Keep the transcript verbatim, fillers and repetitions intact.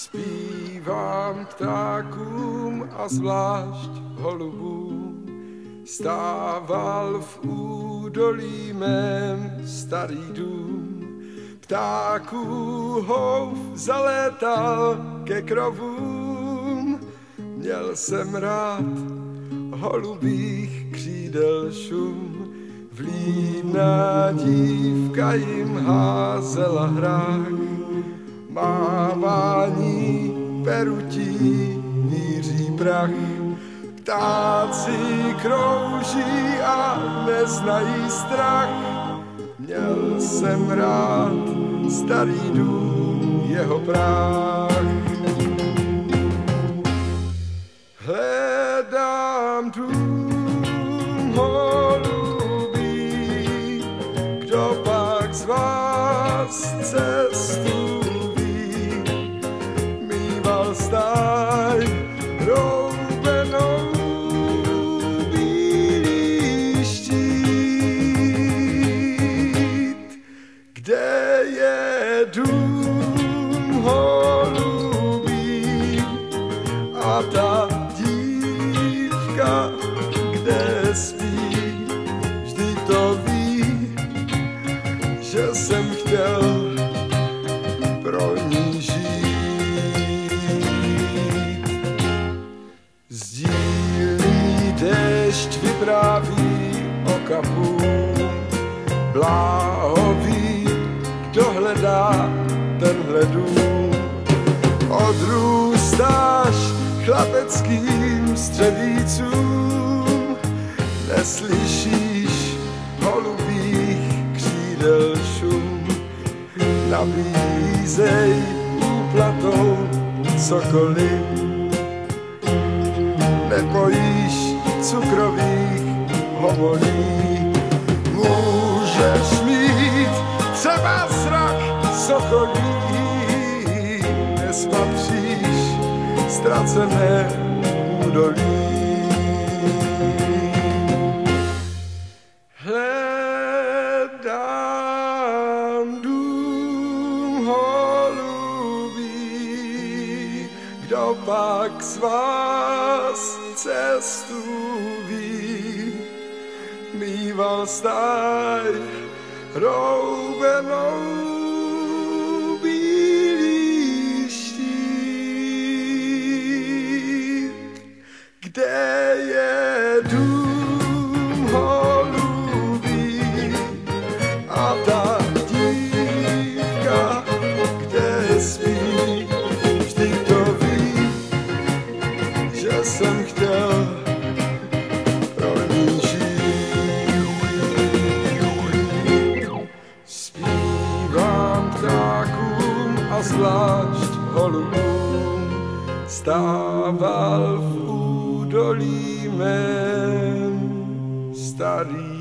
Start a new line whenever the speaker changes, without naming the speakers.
Zpívám ptákům a zvlášť holubům, stával v údolí mém starý dům. Ptáků houf zalétal ke krovům, měl jsem rád holubých křídel šum. Vlídná dívka jim házela hrách, mávání perutí míří prach. Ptáci krouží a neznají strach, měl jsem rád starý dům, jeho práh. Hledám dům holubý, kdo pak z vás cestu ví, mýval stáj roubenou bílý štít. Kde je dům holubý a ta dívka, kde spí, vždy to ví, že jsem chtěl pro ní žít. Sdílí déšť vypráví o kapům, bláhový, kdo hledá tenhle dům. Odrůstáš chlapeckým střevícům, neslyšíš holubých křídel šum. Nabízej úplatou cokoliv, nebojíš cukrových homolí. Můžeš mít třeba zrak sokolí, nespatříš ztracené údolí. Hledám dům holubý, kdo pak z vás cestu ví, mýval stáj roubenou bílý štít. Kde je dům holubý a ta dívka, kde spí, vždy to ví, že jsem chtěl pro ní žít. Zpívám ptákům a zvlášť holubům, stával v údolí mém starý